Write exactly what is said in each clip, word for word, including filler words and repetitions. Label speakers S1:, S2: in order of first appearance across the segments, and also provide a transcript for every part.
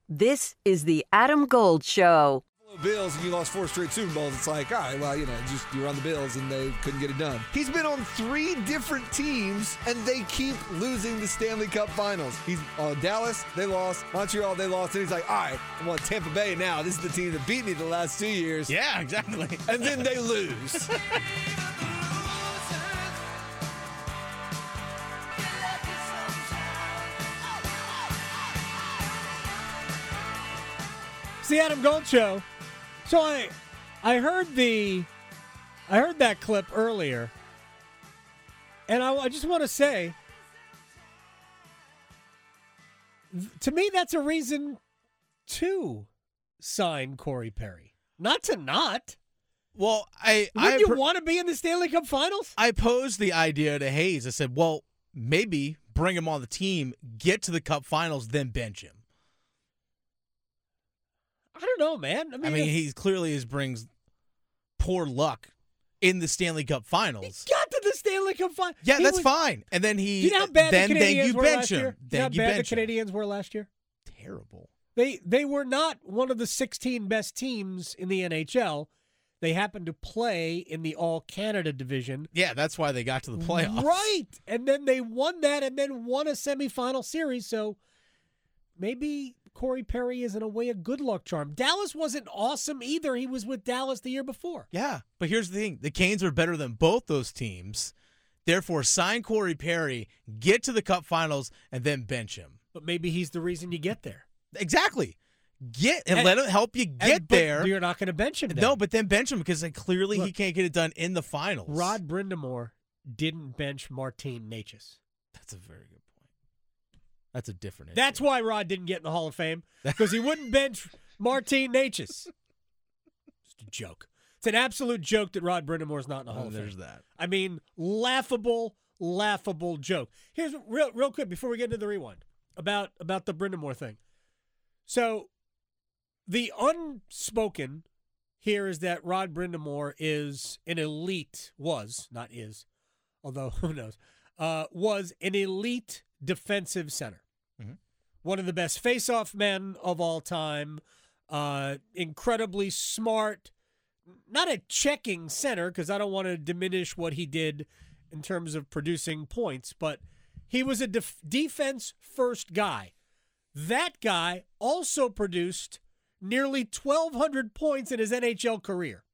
S1: This is the Adam Gold Show.
S2: Bills and you lost four straight Super Bowls. It's like, all right, well, you know, just you were on the Bills and they couldn't get it done. He's been on three different teams and they keep losing the Stanley Cup Finals. He's on Dallas, they lost. Montreal, they lost. And he's like, all right, I'm on Tampa Bay now. This is the team that beat me the last two years.
S3: Yeah, exactly.
S2: And then they lose.
S4: It's the Adam Gold Show. So I, I heard the, I heard that clip earlier, and I, I just want to say, to me, that's a reason to sign Corey Perry, not to not.
S3: Well, I,
S4: Would
S3: I
S4: you
S3: per-
S4: want to be in the Stanley Cup Finals?
S3: I posed the idea to Hayes. I said, well, maybe bring him on the team, get to the Cup Finals, then bench him.
S4: I don't know, man. I mean,
S3: I mean,
S4: if,
S3: he clearly is brings poor luck in the Stanley Cup Finals.
S4: he got to the Stanley Cup Finals.
S3: Yeah,
S4: He
S3: that's
S4: was-
S3: fine. And then he,
S4: Do you know how bad
S3: then,
S4: the
S3: then
S4: Canadiens
S3: you
S4: were
S3: bench
S4: last
S3: him.
S4: year? Do you
S3: Then
S4: know how
S3: you
S4: bad
S3: bench
S4: the
S3: him.
S4: Canadians were last year?
S3: Terrible.
S4: They they were not one of the sixteen best teams in the N H L. They happened to play in the All-Canada division.
S3: Yeah, that's why they got to the playoffs.
S4: Right. And then they won that and then won a semifinal series. So maybe Corey Perry is in a way a good luck charm. Dallas wasn't awesome either. He was with Dallas the year before.
S3: Yeah, but here's the thing. The Canes are better than both those teams. Therefore, sign Corey Perry, get to the Cup Finals, and then bench him.
S4: But maybe he's the reason you get there.
S3: Exactly. Get and,
S4: And-
S3: let him help you get
S4: And- but
S3: there.
S4: You're not going to bench him then.
S3: No, but then bench him because like, clearly he
S4: Look,
S3: can't get it done in the finals.
S4: Rod Brindamore didn't bench Martin Necas.
S3: That's a very good point. That's a different issue.
S4: That's why Rod didn't get in the Hall of Fame, because he wouldn't bench Martin Necas. Just a joke. It's an absolute joke that Rod Brindamore's not in the Hall
S3: Oh,
S4: of
S3: there's
S4: Fame.
S3: that.
S4: I mean, laughable, laughable joke. Here's real, real quick before we get into the rewind about about the Brindamore thing. So, the unspoken here is that Rod Brindamore is an elite, was not is, although who knows, uh, was an elite defensive center.
S3: Mhm.
S4: One of the best face-off men of all time. Uh, incredibly smart. Not a checking center, because I don't want to diminish what he did in terms of producing points, but he was a def- defense-first guy. That guy also produced nearly twelve hundred points in his N H L career.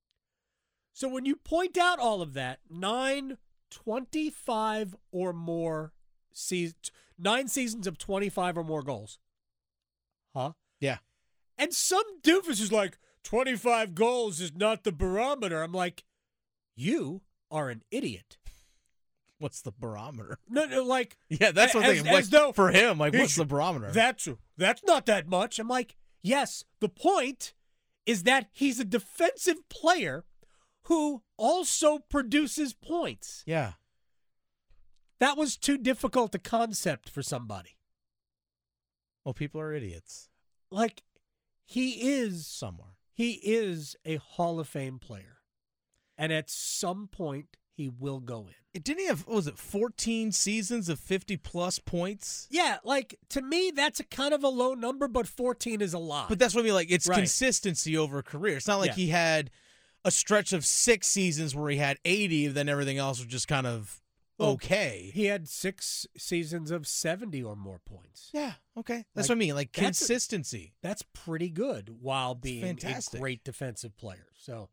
S4: So when you point out all of that, nine, twenty-five or more seasons, nine seasons of twenty-five or more goals. Huh?
S3: Yeah.
S4: And some doofus is like, twenty-five goals is not the barometer. I'm like, you are an idiot.
S3: What's the barometer?
S4: No, no, like,
S3: Yeah, that's what I'm
S4: as-
S3: thinking. Like,
S4: as though-
S3: for him, like,
S4: He
S3: what's the
S4: should-
S3: barometer?
S4: That's that's not that much. I'm like, yes, the point is that he's a defensive player who also produces points.
S3: yeah.
S4: That was too difficult a concept for somebody.
S3: Well, people are idiots
S4: Like, he is
S3: somewhere.
S4: he is a Hall of Fame player. And at some point he will go in.
S3: It didn't he have, what was it, fourteen seasons of fifty-plus points?
S4: Yeah, like, to me, that's a kind of a low number, but fourteen is a lot.
S3: But that's what I mean. Like, it's
S4: Right.
S3: consistency over a career. It's not like
S4: Yeah.
S3: he had a stretch of six seasons where he had eighty, and then everything else was just kind of
S4: Well,
S3: okay.
S4: He had six seasons of seventy or more points.
S3: Yeah, okay. That's
S4: Like,
S3: what I mean. Like,
S4: that's a-
S3: consistency.
S4: That's pretty good while being
S3: fantastic.
S4: a great defensive player. So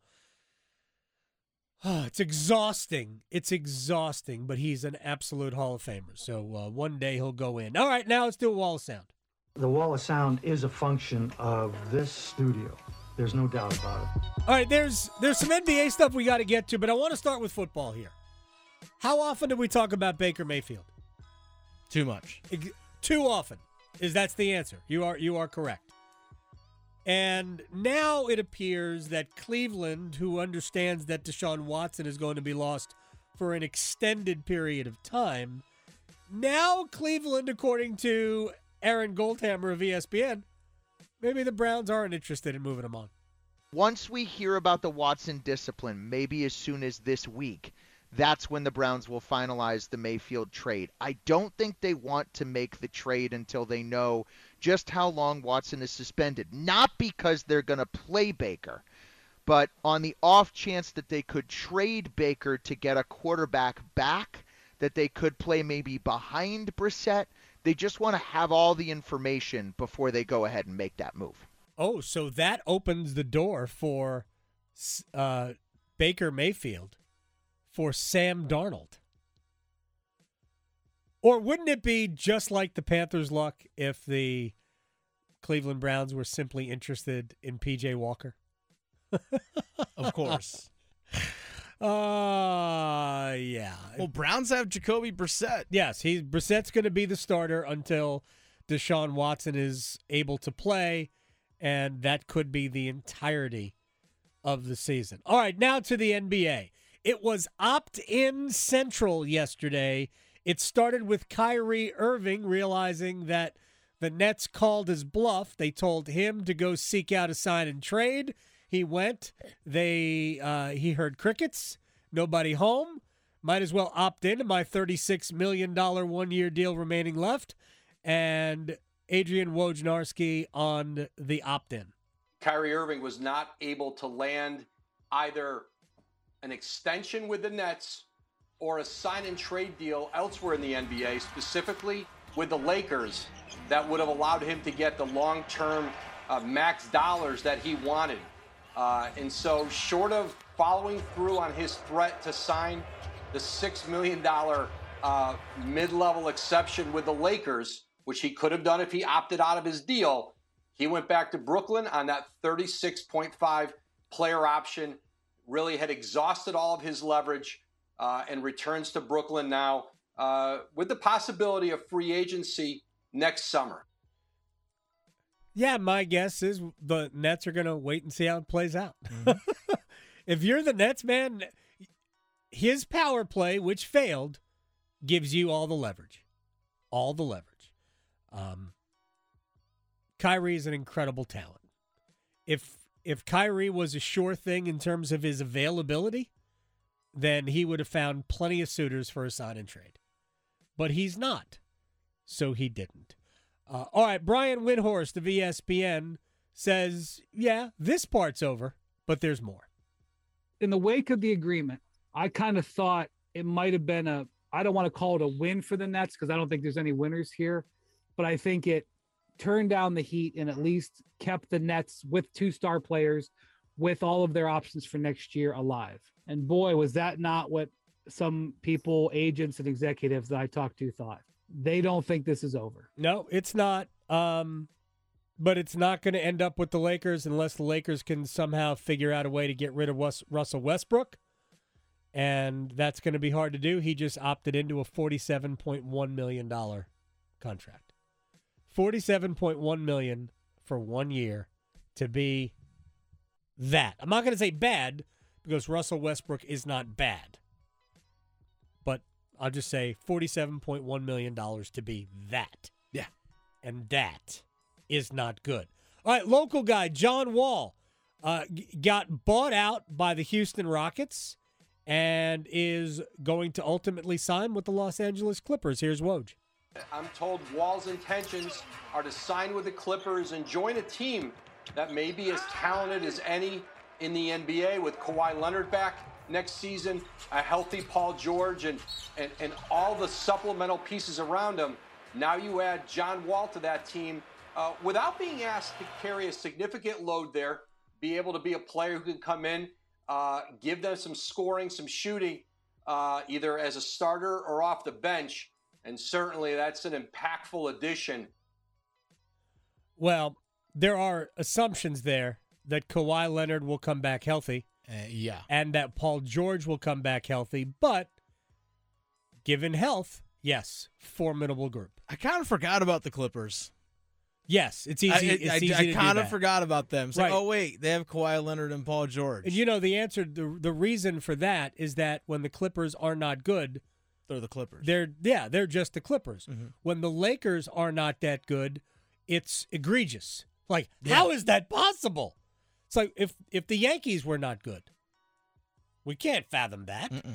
S4: it's exhausting. It's exhausting, but he's an absolute Hall of Famer. So uh, one day he'll go in. All right, now let's do a wall of sound.
S5: The wall of sound is a function of this studio. There's no doubt about it.
S4: All right, there's there's some N B A stuff we got to get to, but I want to start with football here. How often do we talk about Baker Mayfield?
S3: Too much.
S4: Ex- Too often, is that's the answer. You are you are correct. And now it appears that Cleveland, who understands that Deshaun Watson is going to be lost for an extended period of time, now Cleveland, according to Aaron Goldhammer of E S P N, maybe the Browns aren't interested in moving him on.
S6: Once we hear about the Watson discipline, maybe as soon as this week, that's when the Browns will finalize the Mayfield trade. I don't think they want to make the trade until they know just how long Watson is suspended. Not because they're going to play Baker, but on the off chance that they could trade Baker to get a quarterback back, that they could play maybe behind Brissett. They just want to have all the information before they go ahead and make that move.
S4: Oh, so that opens the door for uh, Baker Mayfield for Sam Darnold. Or wouldn't it be just like the Panthers' luck if the Cleveland Browns were simply interested in P J Walker?
S3: Of course.
S4: Uh, yeah.
S3: Well, Browns have Jacoby Brissett.
S4: Yes, he Brissett's going to be the starter until Deshaun Watson is able to play, and that could be the entirety of the season. All right, now to the N B A. It was opt-in central yesterday. It started with Kyrie Irving realizing that the Nets called his bluff. They told him to go seek out a sign and trade. He went. They uh, he heard crickets. Nobody home. Might as well opt in to my thirty-six million dollars one-year deal remaining left. And Adrian Wojnarowski on the opt-in.
S7: Kyrie Irving was not able to land either an extension with the Nets or a sign-and-trade deal elsewhere in the N B A, specifically with the Lakers, that would have allowed him to get the long-term uh, max dollars that he wanted. Uh, and so short of following through on his threat to sign the six million dollars uh, mid-level exception with the Lakers, which he could have done if he opted out of his deal, he went back to Brooklyn on that thirty-six point five player option, really had exhausted all of his leverage, uh, and returns to Brooklyn now uh, with the possibility of free agency next summer.
S4: Yeah, my guess is the Nets are going to wait and see how it plays out.
S3: Mm-hmm.
S4: If you're the Nets, man, his power play, which failed, gives you all the leverage. All the leverage. Um, Kyrie is an incredible talent. If if Kyrie was a sure thing in terms of his availability, then he would have found plenty of suitors for a sign and trade. But he's not, so he didn't. Uh, all right, Brian Windhorst of E S P N says, yeah, this part's over, but there's more.
S8: In the wake of the agreement, I kind of thought it might have been a, I don't want to call it a win for the Nets because I don't think there's any winners here, but I think it turned down the heat and at least kept the Nets with two star players with all of their options for next year alive. And boy, was that not what some people, agents and executives that I talked to thought. They don't think this is over.
S4: No, it's not. Um, but it's not going to end up with the Lakers unless the Lakers can somehow figure out a way to get rid of Wes- Russell Westbrook. And that's going to be hard to do. He just opted into a forty-seven point one million dollars contract. forty-seven point one million dollars for one year to be that. I'm not going to say bad because Russell Westbrook is not bad. But I'll just say forty-seven point one million dollars to be that.
S3: Yeah.
S4: And that is not good. All right, local guy, John Wall, uh, g- got bought out by the Houston Rockets and is going to ultimately sign with the Los Angeles Clippers. Here's Woj.
S7: I'm told Wall's intentions are to sign with the Clippers and join a team that may be as talented as any in the N B A, with Kawhi Leonard back next season, a healthy Paul George, and, and, and all the supplemental pieces around him. Now you add John Wall to that team uh, without being asked to carry a significant load there, be able to be a player who can come in, uh, give them some scoring, some shooting, uh, either as a starter or off the bench. And certainly that's an impactful addition.
S4: Well, there are assumptions there that Kawhi Leonard will come back healthy.
S3: Uh, yeah.
S4: And that Paul George will come back healthy. But given health, yes, formidable group.
S3: I kind of forgot about the Clippers.
S4: Yes, it's easy.
S3: I,
S4: it's
S3: I,
S4: easy
S3: I
S4: to
S3: kind
S4: do
S3: of
S4: that.
S3: forgot about them. It's
S4: Right.
S3: like, oh, wait, they have Kawhi Leonard and Paul George.
S4: And you know, the answer, the, the reason for that is that when the Clippers are not good,
S3: they're the Clippers.
S4: they're, yeah, they're just the Clippers.
S3: Mm-hmm.
S4: When the Lakers are not that good, it's egregious. Like,
S3: Yeah.
S4: how is that possible? It's like if, if the Yankees were not good. We can't fathom that.
S3: Mm-mm.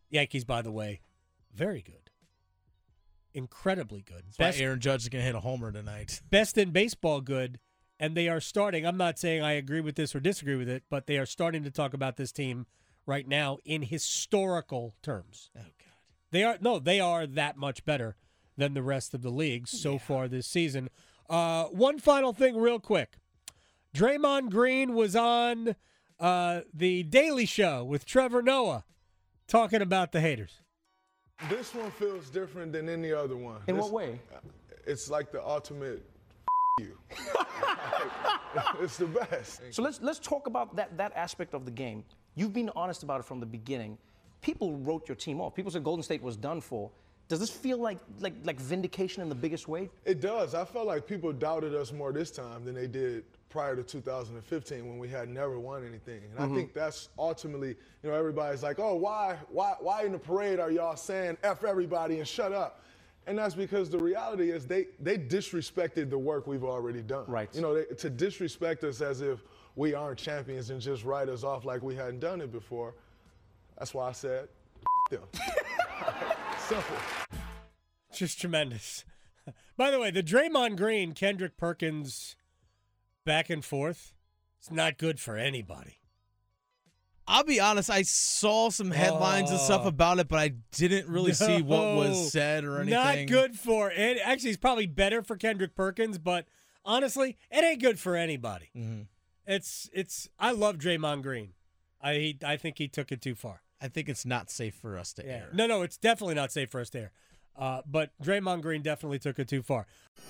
S4: Yankees, by the way, very good. Incredibly good.
S3: That's
S4: Best,
S3: why Aaron Judge is going to hit a homer tonight.
S4: best in baseball good, and they are starting. I'm not saying I agree with this or disagree with it, but they are starting to talk about this team right now in historical terms.
S3: Oh, God.
S4: They are no, they are that much better than the rest of the league so yeah. far this season. Uh, one final thing real quick. Draymond Green was on uh, the Daily Show with Trevor Noah talking about the haters.
S9: This one feels different than any other one.
S10: In
S9: this,
S10: what way?
S9: It's like the ultimate you. It's the best.
S10: So let's let's talk about that, that aspect of the game. You've been honest about it from the beginning. People wrote your team off. People said Golden State was done for. Does this feel like like like vindication in the biggest way?
S9: It does. I felt like people doubted us more this time than they did prior to two thousand fifteen when we had never won anything. And mm-hmm. I think that's ultimately, you know, everybody's like, oh, why, why, why in the parade are y'all saying F everybody and shut up? And that's because the reality is they they disrespected the work we've already done.
S10: Right.
S9: You know, they, to disrespect us as if we aren't champions and just write us off like we hadn't done it before. That's why I said, them. Simple.
S4: Just tremendous. By the way, the Draymond Green, Kendrick Perkins back and forth, it's not good for anybody.
S3: I'll be honest, I saw some headlines
S4: oh.
S3: and stuff about it, but I didn't really
S4: no,
S3: see what was said or anything.
S4: Not good for it. Actually, it's probably better for Kendrick Perkins, but honestly, it ain't good for anybody.
S3: Mm-hmm.
S4: It's it's. I love Draymond Green. I he, I think he took it too far.
S3: I think it's not safe for us to
S4: yeah.
S3: air.
S4: No, no, it's definitely not safe for us to air. Uh, but Draymond Green definitely took it too far.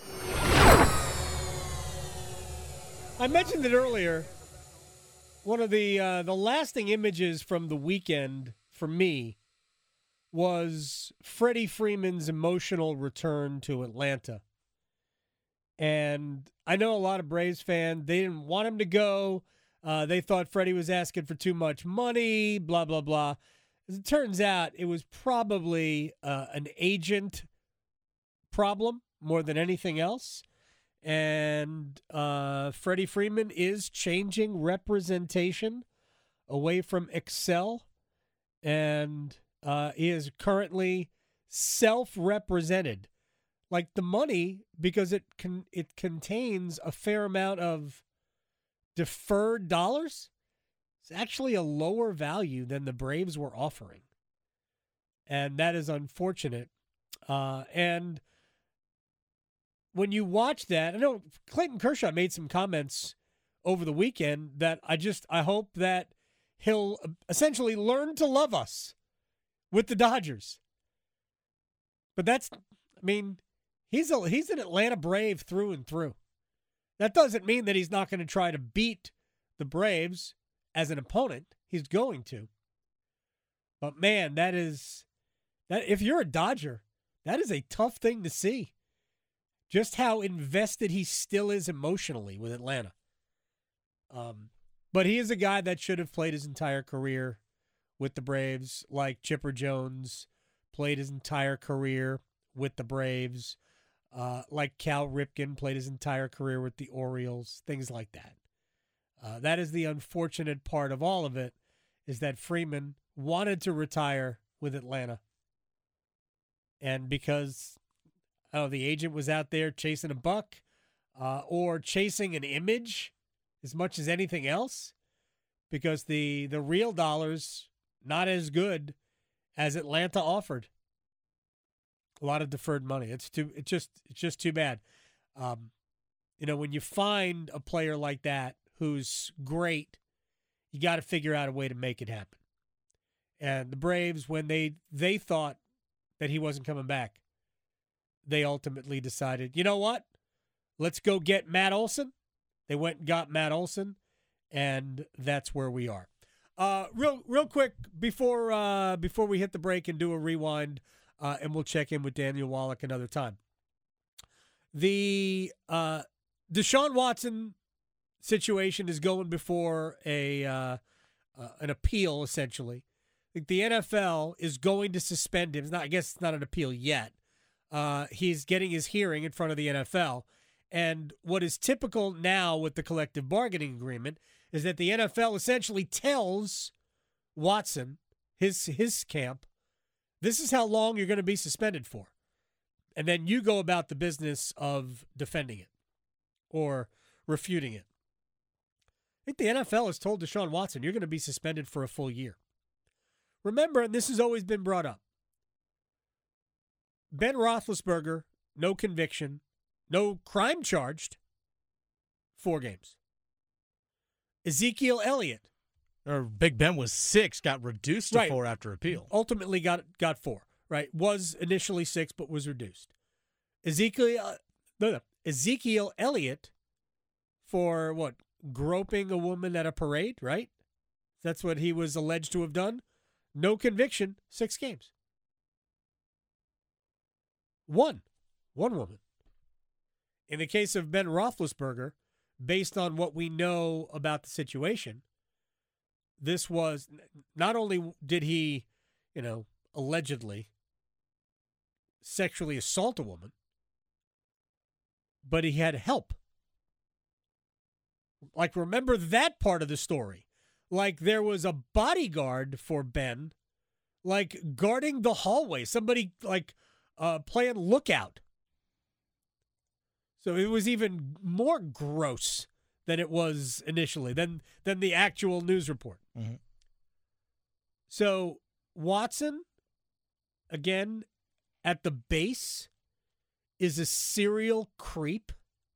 S4: I mentioned it earlier. One of the uh, the lasting images from the weekend for me was Freddie Freeman's emotional return to Atlanta. And I know a lot of Braves fans, they didn't want him to go. Uh, they thought Freddie was asking for too much money, blah, blah, blah. As it turns out, it was probably uh, an agent problem more than anything else. And uh, Freddie Freeman is changing representation away from Excel. And uh, he is currently self-represented. Like the money, because it can it contains a fair amount of deferred dollars, it's actually a lower value than the Braves were offering. And that is unfortunate. Uh, and when you watch that, I know Clayton Kershaw made some comments over the weekend that I just, I hope that he'll essentially learn to love us with the Dodgers. But that's, I mean, he's a, he's an Atlanta Brave through and through. That doesn't mean that he's not going to try to beat the Braves as an opponent. He's going to. But man, that is that if you're a Dodger, that is a tough thing to see. Just how invested he still is emotionally with Atlanta. Um, but he is a guy that should have played his entire career with the Braves, like Chipper Jones played his entire career with the Braves. Uh, like Cal Ripken played his entire career with the Orioles, things like that. Uh, that is the unfortunate part of all of it, is that Freeman wanted to retire with Atlanta. And because oh, the agent was out there chasing a buck uh, or chasing an image as much as anything else, because the, the real dollar's not as good as Atlanta offered. A lot of deferred money. It's too. It's just. It's just too bad. Um, you know, when you find a player like that who's great, you got to figure out a way to make it happen. And the Braves, when they they thought that he wasn't coming back, they ultimately decided, you know what? Let's go get Matt Olson. They went and got Matt Olson, and that's where we are. Uh, real, real quick before uh, before we hit the break and do a rewind. Uh, and we'll check in with Daniel Wallach another time. The uh, Deshaun Watson situation is going before a uh, uh, an appeal, essentially. I think the N F L is going to suspend him. It's not, I guess it's not an appeal yet. Uh, he's getting his hearing in front of the N F L. And what is typical now with the collective bargaining agreement is that the N F L essentially tells Watson, his his camp, This is how long you're going to be suspended for. And then you go about the business of defending it or refuting it. I think the N F L has told Deshaun Watson, you're going to be suspended for a full year. Remember, and this has always been brought up, Ben Roethlisberger, no conviction, no crime charged, four games. Ezekiel Elliott.
S3: Or Big Ben was six, got reduced to
S4: Right.
S3: four after appeal.
S4: Ultimately got got four, right? Was initially six, but was reduced. Ezekiel, uh, no, no. Ezekiel Elliott for what? Groping a woman at a parade, right? That's what he was alleged to have done. No conviction, six games. One. One woman. In the case of Ben Roethlisberger, based on what we know about the situation, this was not only did he, you know, allegedly sexually assault a woman, but he had help. Like, remember that part of the story. Like, there was a bodyguard for Ben, like, guarding the hallway. Somebody, like, uh, playing lookout. So it was even more gross than it was initially, than, than the actual news report.
S3: Mm-hmm.
S4: So Watson, again, at the base, is a serial creep.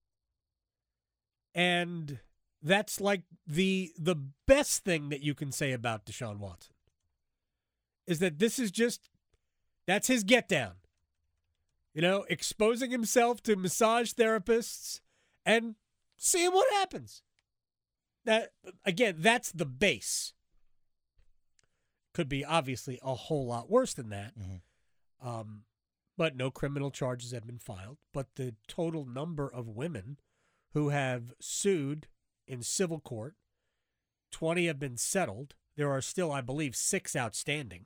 S4: And that's like the the best thing that you can say about Deshaun Watson. Is that this is just, that's his get down. You know, exposing himself to massage therapists and seeing what happens. That, again, that's the base. Could be obviously a whole lot worse than that.
S3: Mm-hmm.
S4: Um, but no criminal charges have been filed. But the total number of women who have sued in civil court, twenty have been settled. There are still, I believe, six outstanding.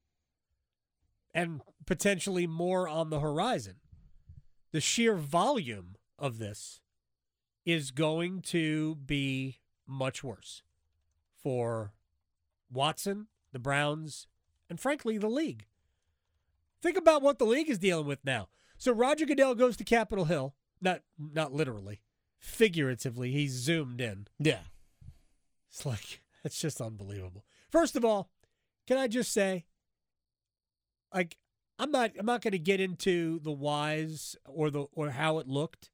S4: And potentially more on the horizon. The sheer volume of this is going to be much worse for Watson, the Browns, and frankly, the league. Think about what the league is dealing with now. So Roger Goodell goes to Capitol Hill, not not literally, figuratively, he's zoomed in.
S3: Yeah.
S4: It's like, it's just unbelievable. First of all, can I just say, like, I'm not I'm not going to get into the whys or the or how it looked.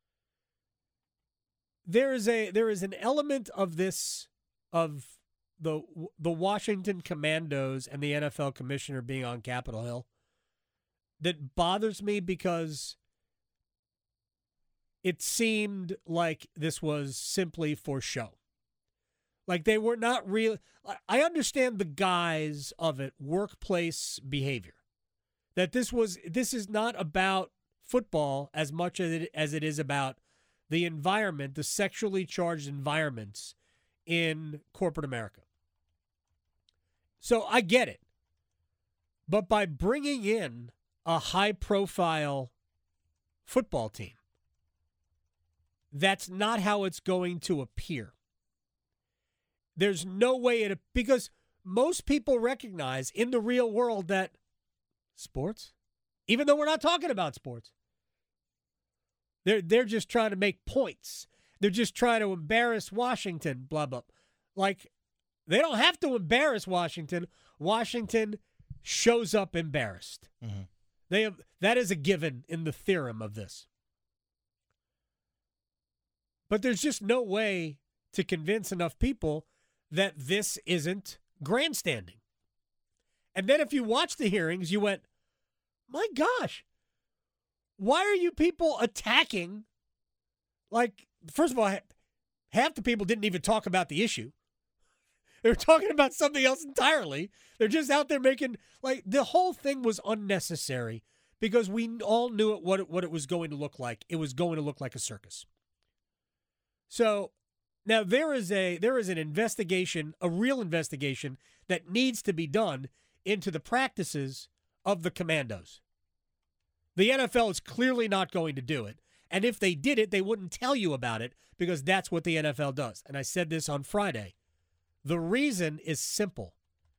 S4: There is a there is an element of this of the the Washington Commandos and the N F L commissioner being on Capitol Hill that bothers me because it seemed like this was simply for show. Like they were not real. I understand the guise of it, workplace behavior. That this was this is not about football as much as it, as it is about the environment, the sexually charged environments in corporate America. So I get it. But by bringing in a high-profile football team, that's not how it's going to appear. There's no way it, because most people recognize in the real world that sports, even though we're not talking about sports, they're they're just trying to make points. They're just trying to embarrass Washington, blah, blah. Like, they don't have to embarrass Washington. Washington shows up embarrassed.
S3: Mm-hmm.
S4: They have, that is a given in the theorem of this. But there's just no way to convince enough people that this isn't grandstanding. And then if you watch the hearings, you went, my gosh, why are you people attacking? Like, first of all, half the people didn't even talk about the issue. They were talking about something else entirely. They're just out there making, like, the whole thing was unnecessary because we all knew it, what, it, what it was going to look like. It was going to look like a circus. So now there is a there is an investigation, a real investigation that needs to be done into the practices of the Commandos. The N F L is clearly not going to do it. And if they did it, they wouldn't tell you about it because that's what the N F L does. And I said this on Friday. The reason is simple.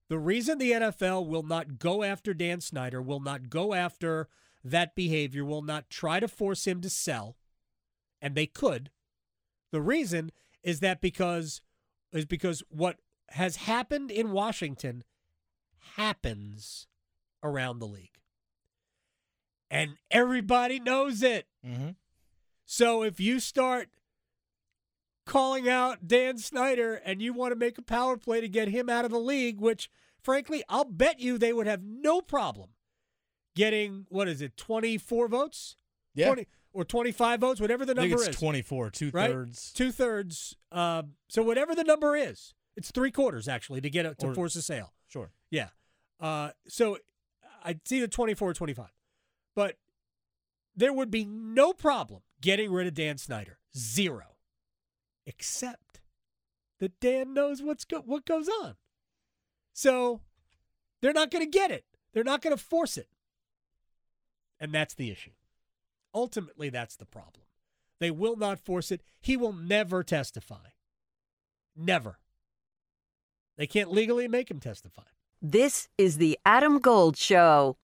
S4: The reason the N F L will not go after Dan Snyder, will not go after that behavior, will not try to force him to sell, and they could, the reason is that because is because what has happened in Washington happens around the league. And everybody knows it.
S3: Mm-hmm.
S4: So if you start calling out Dan Snyder and you want to make a power play to get him out of the league, which, frankly, I'll bet you they would have no problem getting, what is it, twenty-four votes?
S3: Yeah.
S4: twenty, or twenty-five votes, whatever the
S3: I think
S4: number
S3: it's
S4: is.
S3: twenty-four, two-thirds.
S4: Right? Two-thirds. Um, so whatever the number is, it's three-quarters, actually, to get it, to
S3: Or-
S4: force a sale.
S3: Sure.
S4: Yeah. Uh, so I'd see the twenty-four or twenty-five. But there would be no problem getting rid of Dan Snyder. Zero. Except that Dan knows what's go- what goes on. So they're not going to get it. They're not going to force it. And that's the issue. Ultimately, that's the problem. They will not force it. He will never testify. Never. They can't legally make him testify.
S1: This is the Adam Gold Show.